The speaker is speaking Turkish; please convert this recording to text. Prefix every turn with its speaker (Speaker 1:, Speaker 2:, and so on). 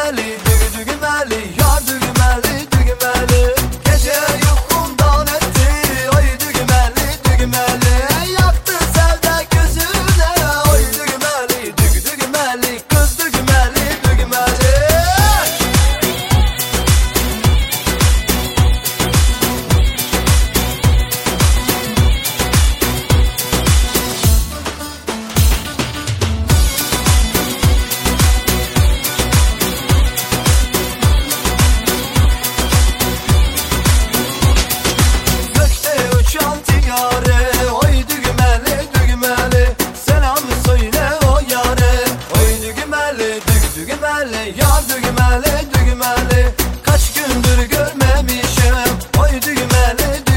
Speaker 1: düğmeli, düğmeli, yar düğmeli, düğmeli. Gece uykumdan etti, oy düğmeli, düğmeli. Yaktı sevda gözüne, oy düğmeli, düğmeli, kız düğmeli, düğmeli. Oy düğmeli, düğmeli, selam söyle o yare. Oy düğmeli, düğmeli, yar düğmeli, düğmeli. Kaç gündür görmemişim, oy düğmeli,